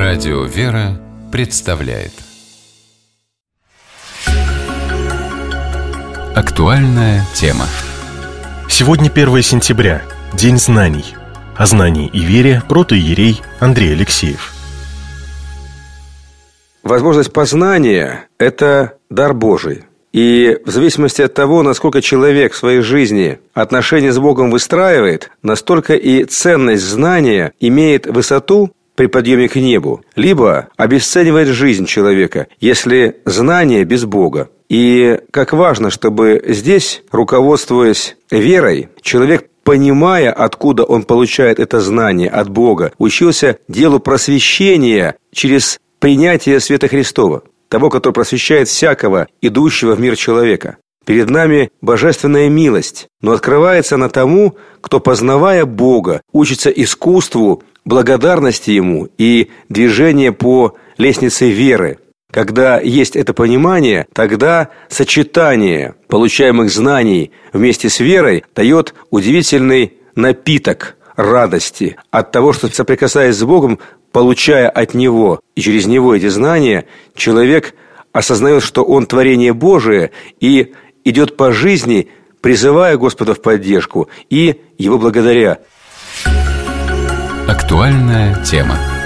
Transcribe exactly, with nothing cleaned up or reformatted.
Радио «Вера» представляет актуальная тема. Сегодня первое сентября, День знаний. О знании и вере протоиерей Андрей Алексеев. Возможность познания – это дар Божий. И в зависимости от того, насколько человек в своей жизни отношения с Богом выстраивает, настолько и ценность знания имеет высоту при подъеме к небу, либо обесценивает жизнь человека, если знание без Бога. И как важно, чтобы здесь, руководствуясь верой, человек, понимая, откуда он получает это знание от Бога, учился делу просвещения через принятие света Христова, того, который просвещает всякого, идущего в мир человека. Перед нами божественная милость, но открывается она тому, кто, познавая Бога, учится искусству благодарности Ему и движения по лестнице веры. Когда есть это понимание, тогда сочетание получаемых знаний вместе с верой дает удивительный напиток радости от того, что, соприкасаясь с Богом, получая от Него и через Него эти знания, человек осознает, что он творение Божие и идет по жизни, призывая Господа в поддержку и Его благодаря. Актуальная тема.